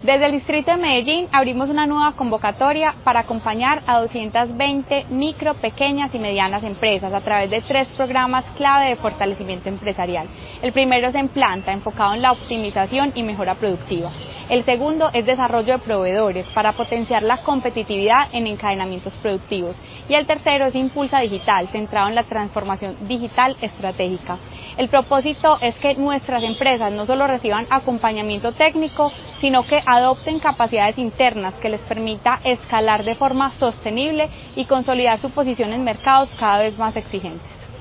Desde el Distrito de Medellín abrimos una nueva convocatoria para acompañar a 220 micro, pequeñas y medianas empresas a través de 3 programas clave de fortalecimiento empresarial. El primero es en planta, enfocado en la optimización y mejora productiva. El segundo es desarrollo de proveedores para potenciar la competitividad en encadenamientos productivos. Y el tercero es Impulsa Digital, centrado en la transformación digital estratégica. El propósito es que nuestras empresas no solo reciban acompañamiento técnico, sino que adopten capacidades internas que les permita escalar de forma sostenible y consolidar su posición en mercados cada vez más exigentes.